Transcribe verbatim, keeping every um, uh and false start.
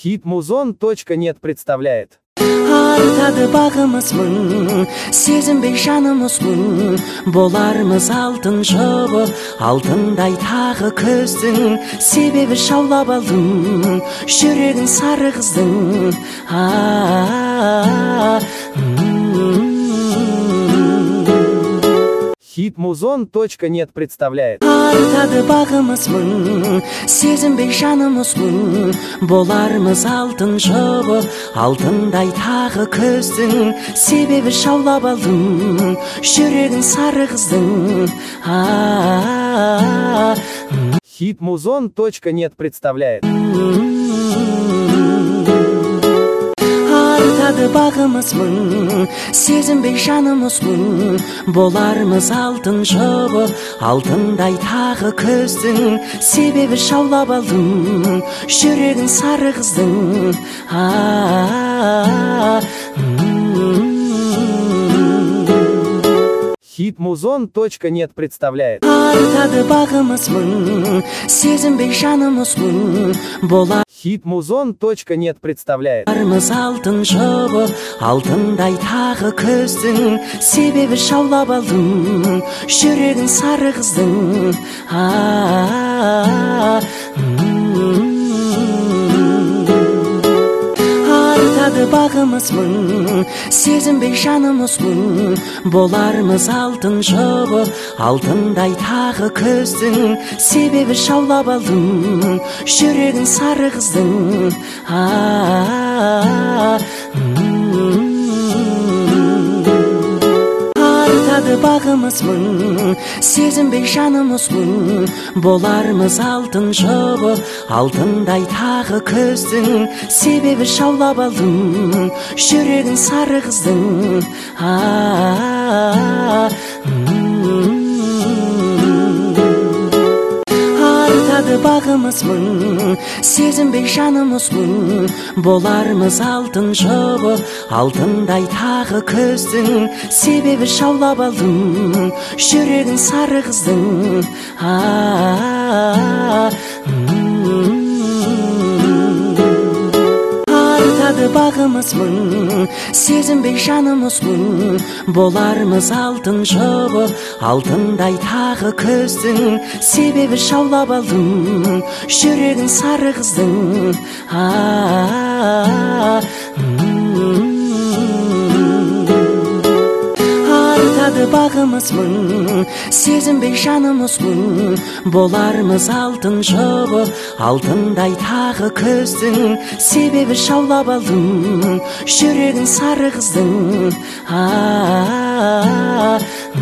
Хит-музон точка нет представляет. Артады бағымыз мың, сезінбей жанымыз мұң, болармыз алтын жабы, алтындай тағы көздің, себебі шаулап алдым, жүрегін сары қыздың. Хит-музон точка нет представляет. Артады бағымыз мың, сезінбей жанымыз мұң, болармыз алтын жабы, алтындай тағы көздің, себебі шаулап алдым, жүрегін сары қыздың. Хит-музон точка нет представляет. Артады бағымыз мың, сезінбей жанымыз мұң, болармыз алтын жабы, алтындай тағы көздің, себебі шаулап алдым, жүрегін сары қыздың. Хит-музон точка нет представляет. Артады бағымыз мың, сезінбей жанымыз мұң, болар Хит-музон точка нет представляет. Болармыз алтын жабы, алтындай тағы көздің, себебі шаулап алдым, жүрегін сары қыздың. Артады бағымыз мың, сезінбей жанымыз мұң, болармыз алтын жабы, алтындай тағы көздің, себебі шаулап алдым, жүрегін сары қыздың. Артады бағымыз мың, сезінбей жанымыз мұң, болармыз алтын жабы, алтындай тағы көздің, себебі шаулап алдым, жүрегін сары қыздың. Артады бағымыз мың, сезінбей жанымыз мұң, болармыз алтын жабы, алтындай тағы көздің, себебі шаулап алдым, жүрегін сары қыздың. Артады бағымыз мың, сезінбей жанымыз мұң, болармыз алтын жабы, алтындай тағы көздің, себебі шаулап алдым, жүрегін сары қыздың. Артады бағымыз мың, сезінбей жанымыз мұң, болармыз алтын жабы, алтындай тағы көздің, себебі шаулап алдым, жүрегін сары қыздың.